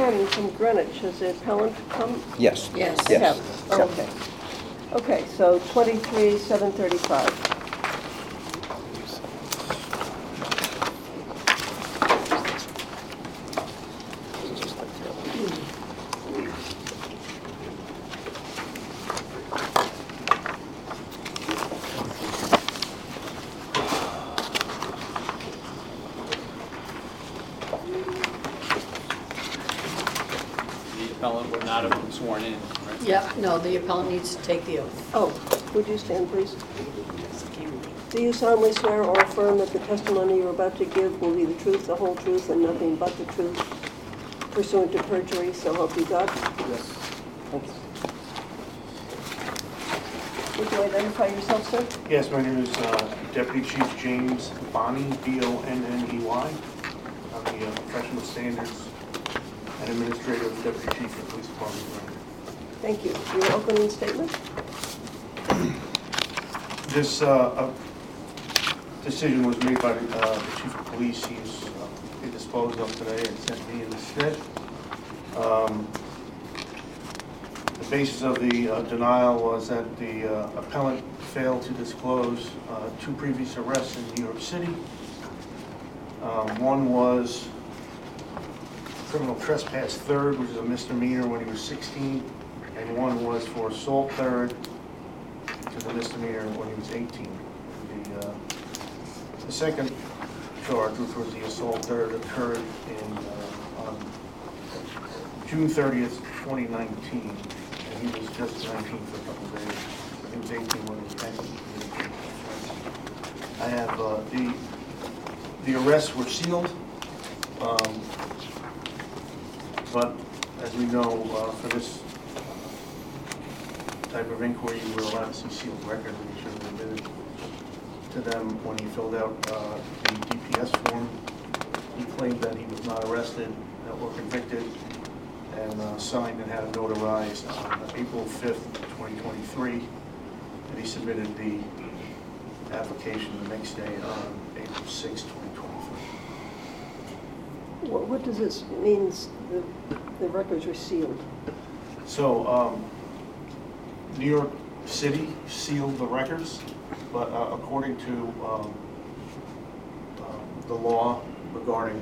again from Greenwich. Has the appellant come? Yes. Yes. They Yes. have. Oh, okay. Okay, so 23,735. The appellant would not have been sworn in, right? Yeah, no, the appellant needs to take the oath. Oh, would you stand, please? Do you solemnly swear or affirm that the testimony you're about to give will be the truth, the whole truth, and nothing but the truth, pursuant to perjury, so help you God? Yes. Thank you. Would you identify yourself, sir? Yes, my name is Deputy Chief James Bonney, B-O-N-N-E-Y. I'm the Professional Standards and Administrative Deputy Chief of the Police Department. Thank you. Your opening statement? This decision was made by the Chief of Police. He's been disposed of today and sent me in instead. The basis of the denial was that the appellant failed to disclose 2 previous arrests in New York City. One was criminal trespass third, which is a misdemeanor when he was 16, and one was for assault third, which is a misdemeanor when he was 18. The second charge, which was the assault third, occurred on June 30th, 2019. And he was just 19 for a couple of days. He was 18 when he was 10. I have the arrests were sealed, but as we know, for this type of inquiry, we're allowed to see sealed records, and he should have admitted to them when he filled out the DPS form. He claimed that he was not arrested or convicted, and signed and had it notarized on April 5th, 2023, and he submitted the application the next day on April 6th, 2023. What does this mean, the records were sealed? So, New York City sealed the records, but according to the law regarding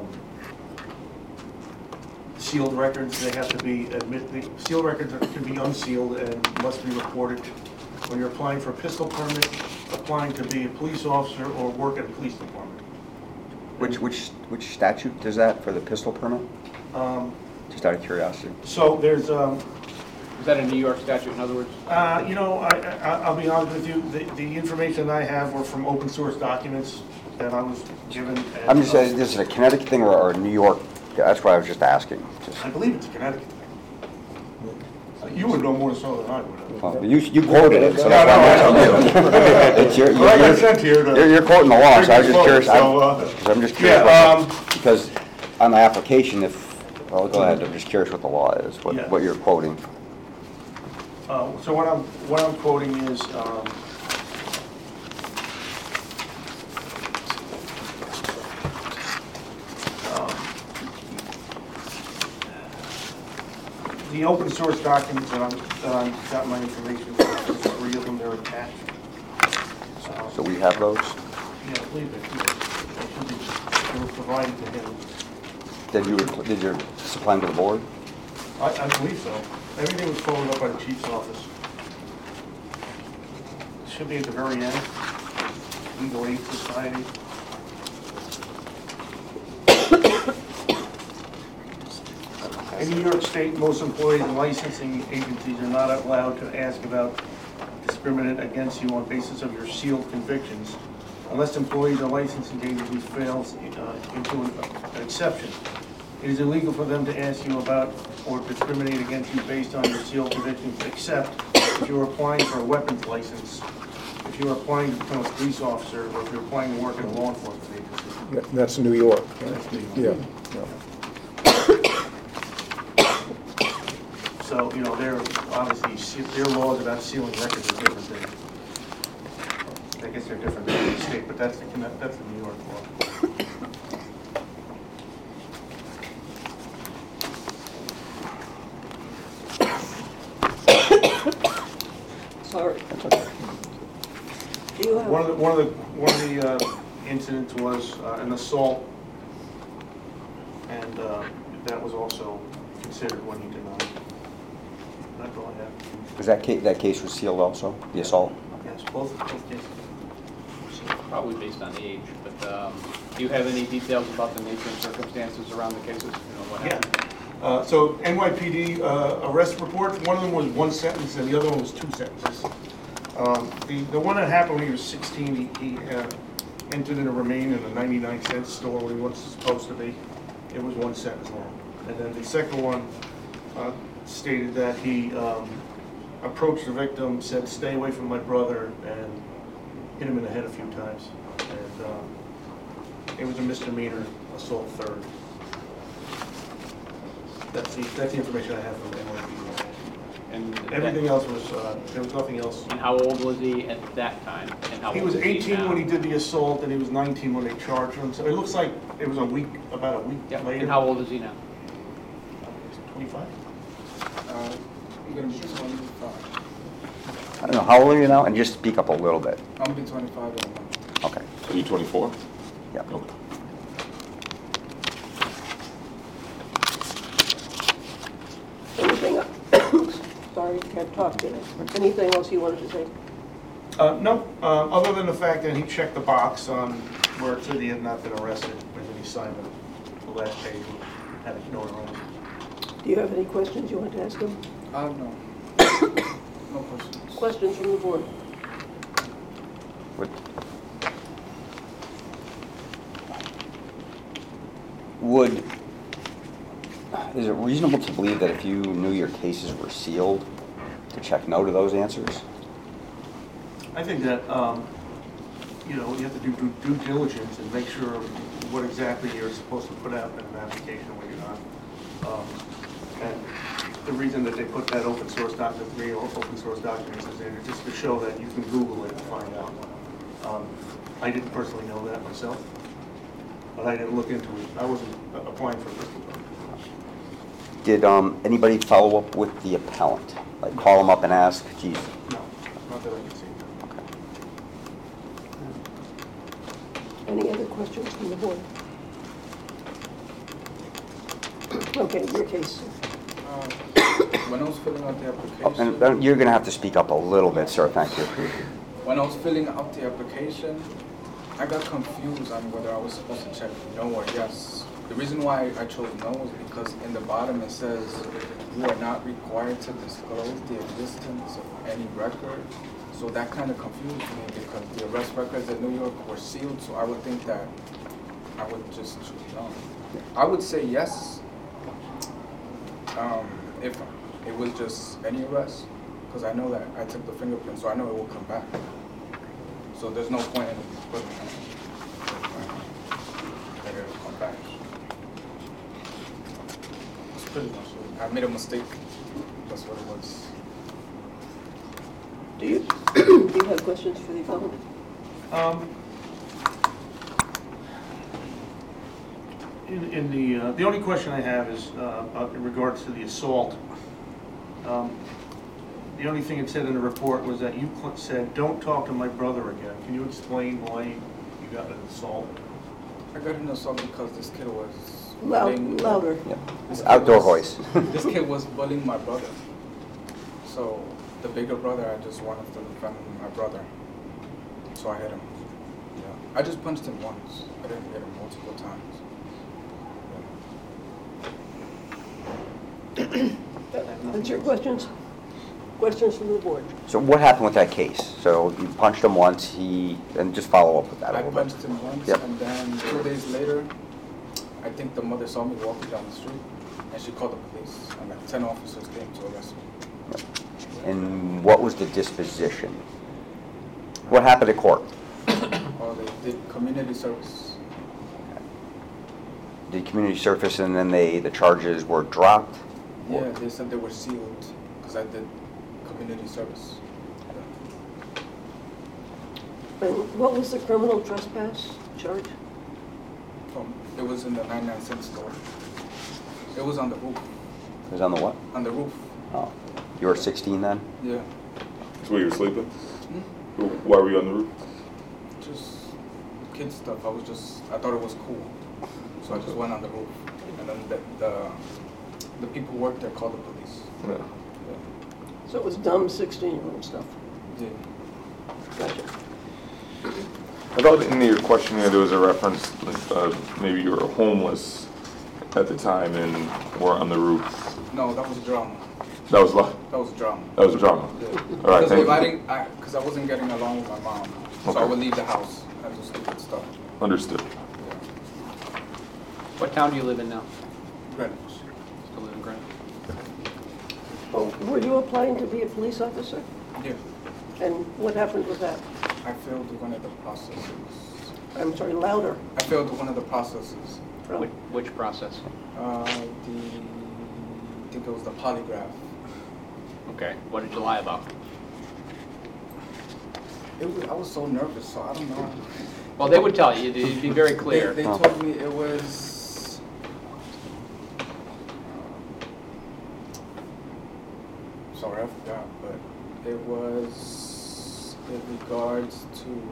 sealed records, they have to be sealed records can be unsealed and must be reported when you're applying for a pistol permit, applying to be a police officer, or work at a police department. Which statute does that for the pistol permit? Just out of curiosity. So there's Is that a New York statute, in other words? you know, I'll be honest with you, the information I have were from open source documents that I was given. And, I'm just saying, this is a Connecticut thing or a New York? That's why I was just asking. I believe it's a Connecticut thing. You would know more so than I would. Well, you quoted it, so that's why I'm asking you. It's your- Well, I got sent here to- You're quoting the law, so I was just curious. So, I'm just curious, yeah, because on the application, well, go ahead, I'm just curious what the law is, Yeah. what you're quoting. So what I'm quoting is the open source documents that I got my information from. 3 of them, they're attached. So we have those? Yeah, I believe they were provided to him. Did you supply them to the board? I believe so. Everything was followed up by the chief's office. It should be at the very end. Legal Aid Society. In New York State, most employees and licensing agencies are not allowed to ask about discriminate against you on basis of your sealed convictions, unless employees or licensing agencies fails into an exception. It is illegal for them to ask you about or discriminate against you based on your sealed convictions, except if you're applying for a weapons license, if you're applying to become a police officer, or if you're applying to work in a law enforcement agency. That's New York. That's New York. Yeah. So, you know, they're obviously, their laws about sealing records are different than, I guess they're different than the state, but that's the New York law. Sorry. That's okay. Do you have? One of the incidents was an assault, and that was also considered when he denied. That's all I have. Was that case was sealed also, the assault? Yes, both cases. Probably based on age, but do you have any details about the nature and circumstances around the cases? You know, what happened? Yeah. So NYPD arrest reports, one of them was 1 sentence and the other one was 2 sentences. The one that happened when he was 16, he entered in a remain in a 99-cent store where he wasn't supposed to be. It was 1 sentence long. And then the second one stated that he approached the victim, said, "Stay away from my brother," and hit him in the head a few times. And it was a misdemeanor assault third. That's the information I have from NYPD. And Everything else was, there was nothing else. And how old was he at that time? And how He old was is 18 now? when he did the assault, and he was 19 when they charged him. So it looks like it was about a week Yeah. later. And how old is he now? 25? I'm gonna be 25. I don't know, how old are you now? And just speak up a little bit. I'm gonna be 25 in a month. Okay. So you 24? Yeah. Okay. Anything else? Sorry, can't talk today. Anything else you wanted to say? No, other than the fact that he checked the box on where it said he had not been arrested, and then he signed the last page and had it notarized. Do you have any questions you want to ask him? No. No questions. Questions from the board? Is it reasonable to believe that if you knew your cases were sealed, to check no to those answers? I think that, you know, you have to do due diligence and make sure what exactly you're supposed to put out in an application when you're not. And the reason that they put that open source document, the open source documents is in, just to show that you can Google it and find out. I didn't personally know that myself, but I didn't look into it. I wasn't applying for a pistol permit. Did anybody follow up with the appellant? Like call him up and ask, geez, No, not that I can see. Any other questions from the board? Okay, your case. When I was filling out the application, and you're going to have to speak up a little bit, sir, thank you. when I was filling out the application, I got confused on whether I was supposed to check no or yes. The reason why I chose no is because in the bottom it says you are not required to disclose the existence of any record. So that kind of confused me because the arrest records in New York were sealed, so I would think that I would just choose no. I would say yes if it was just any arrest, because I know that I took the fingerprint, so I know it will come back. So there's no point in putting that it will come back. It's pretty much it. I made a mistake. That's what it was. Do you have questions for the appellant? The only question I have is in regards to the assault. The only thing it said in the report was that you said, "Don't talk to my brother again." Can you explain why you got an assault? I got an assault because this kid was Louder. Yeah. This kid Outdoor was- voice. This kid was bullying my brother. So the bigger brother, I just wanted to defend my brother. So I hit him. Yeah. I just punched him once. I didn't hit him multiple times. That's your questions? Questions from the board? So what happened with that case? So you punched him once, and just follow up with that a I little bit. punched him once, Yep. and then 2 days later, I think the mother saw me walking down the street, and she called the police, and like 10 officers came to arrest me. And what was the disposition? What happened at court? Oh, they did community service. Did community service and then the charges were dropped? Yeah, they said they were sealed because I did community service. And what was the criminal trespass charge? It was in the 99-cent store. It was on the roof. It was on the what? On the roof. Oh, you were 16 then? Yeah. So where you were sleeping? Why were you on the roof? Just kid stuff. I thought it was cool. So I just went on the roof. And then the people who worked there called the police. Yeah. So it was dumb 16-year-old stuff. Yeah. Gotcha. I thought in your questionnaire there was a reference, maybe you were homeless at the time and were on the roof. No, that was drama. That was drama. That was drama. Yeah. Yeah. All right, Because thank you. because I wasn't getting along with my mom, so I Okay. would leave the house and do stupid stuff. Understood. Yeah. What town do you live in now? Greenwich. Still live in Greenwich? Oh, were you applying to be a police officer? Yeah. And what happened with that? I failed one of the processes. I'm sorry, louder. I failed one of the processes. Oh, Which process? I think it was the polygraph. Okay, what did you lie about? I was so nervous, so I don't know. Well, they would tell you, it'd be very clear. They told me it was. Sorry, I forgot, but it was in regards to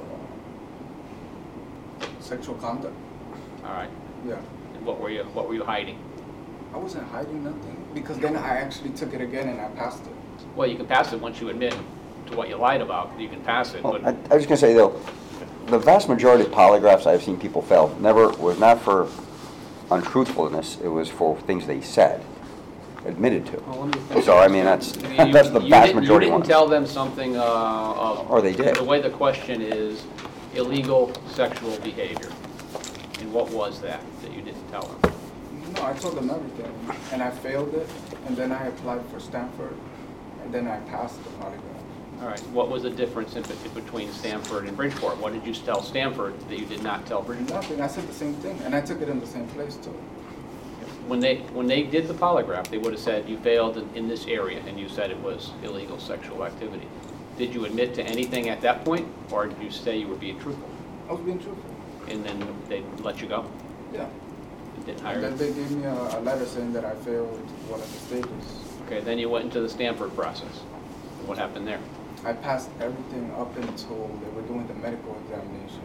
sexual conduct. All right, Yeah. and what were you hiding? I wasn't hiding nothing because then I actually took it again and I passed it. Well, you can pass it once you admit to what you lied about, you can pass it, Well, but I was going to say, though, the vast majority of polygraphs I've seen people fail was not for untruthfulness, it was for things they said, admitted to. Well, let me think. So, I mean, that's the You vast majority didn't ones. tell them something Or they did. The way the question is, illegal sexual behavior. And what was that you didn't tell them? No, I told them everything and I failed it and then I applied for Stanford and then I passed the polygraph. All right, what was the difference between Stanford and Bridgeport? What did you tell Stanford that you did not tell Bridgeport? Nothing, I said the same thing and I took it in the same place too. When they did the polygraph, they would have said you failed in this area, and you said it was illegal sexual activity. Did you admit to anything at that point, or did you say you were being truthful? I was being truthful. And then they let you go? Yeah. And didn't And hire then you? they gave me a letter saying that I failed one of the stages. Okay, then you went into the Stanford process. What happened there? I passed everything up until they were doing the medical examination.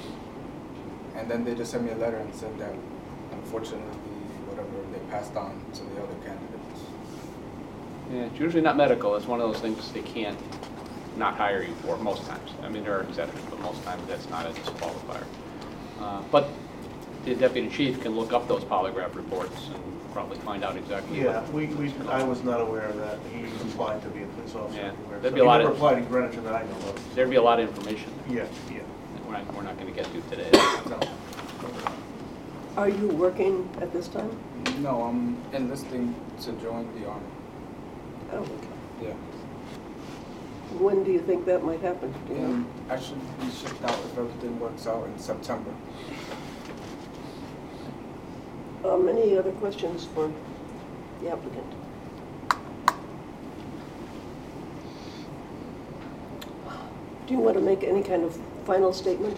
And then they just sent me a letter and said that unfortunately, whatever, they passed on to the other candidates. Yeah, it's usually not medical. It's one of those things they can't not hire you for most times. I mean, there are exceptions, but most times that's not a disqualifier. But the deputy chief can look up those polygraph reports and probably find out exactly Yeah, what. I was not aware of that. He applied to be a police officer Yeah, everywhere. there'd So be a lot he never of- applied in Greenwich that I know of. There'd be a lot of information Yeah, yeah. that we're not going to get to today. No. Are you working at this time? No, I'm enlisting to join the army. Oh, okay. Yeah. When do you think that might happen? Do you know? And I should be shipped out if everything works out in September. Any other questions for the applicant? Do you want to make any kind of final statement?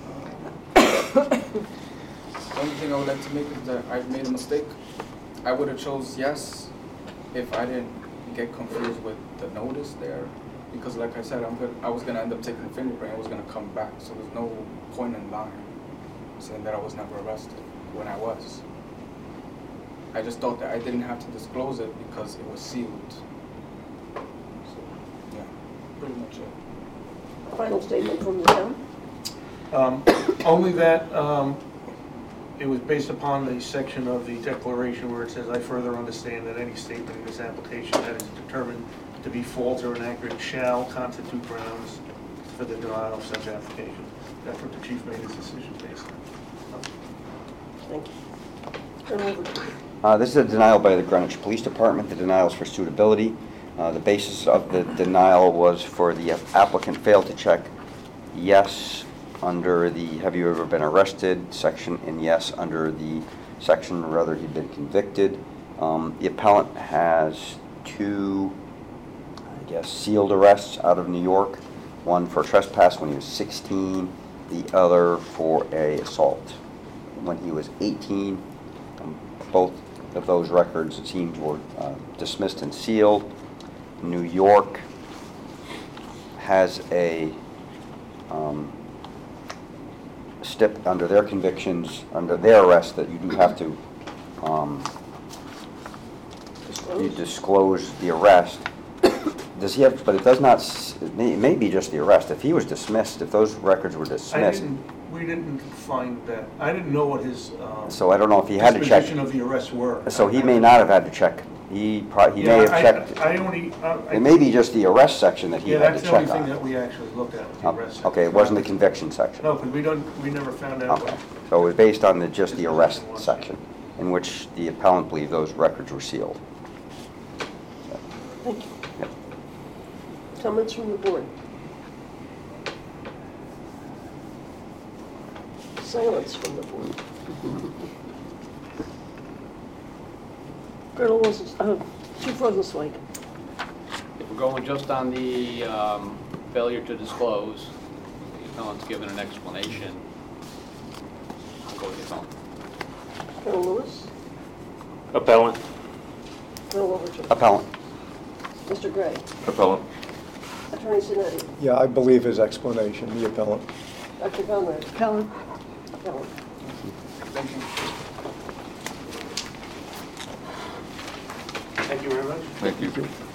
The only thing I would like to make is that I've made a mistake. I would have chose yes if I didn't get confused with the notice there. Because like I said, I was gonna end up taking a fingerprint, I was gonna come back, so there's no point in lying, saying that I was never arrested, when I was. I just thought that I didn't have to disclose it because it was sealed. So, yeah, pretty much it. Final statement from the town? Only that it was based upon the section of the declaration where it says, I further understand that any statement in this application that is determined to be false or inaccurate shall constitute grounds for the denial of such application. That's what the chief made his decision based on. Thank you. Turn over to you. This is a denial by the Greenwich Police Department. The denial is for suitability. The basis of the denial was for the applicant failed to check yes under the have you ever been arrested section and yes under the section whether he'd been convicted. The appellant has two, I guess, sealed arrests out of New York. One for trespass when he was 16, the other for an assault when he was 18. Both of those records, it seems, were dismissed and sealed. New York, has a stip under their convictions, under their arrest, that you do have to you disclose the arrest. Does he have, but it does not, it may be just the arrest. If he was dismissed, if those records were dismissed, We didn't find that. I didn't know what his so I don't know if he had to check. disposition of the arrests were. So he may not have had to check. He may have checked. I only. It may be just the arrest section that he Yeah, had that's to the only check thing on. that we actually looked at, was the arrest. Okay, it wasn't the conviction section. No, because we never found out. Okay, so it was based on just the arrest section, in which the appellant believed those records were sealed. Thank you. Yep. Comments from the board? Silence from the board. Colonel Chief Rosenzweig. If we're going just on the failure to disclose, the appellant's given an explanation. I'll go with the appellant. Colonel Lewis. Appellant. Colonel Overton. Appellant. Mr. Gray. Appellant. Attorney Zanetti. Yeah, I believe his explanation, the appellant. Dr. Conrad. Appellant. Appellant. Thank you. Thank you very much. Thank you.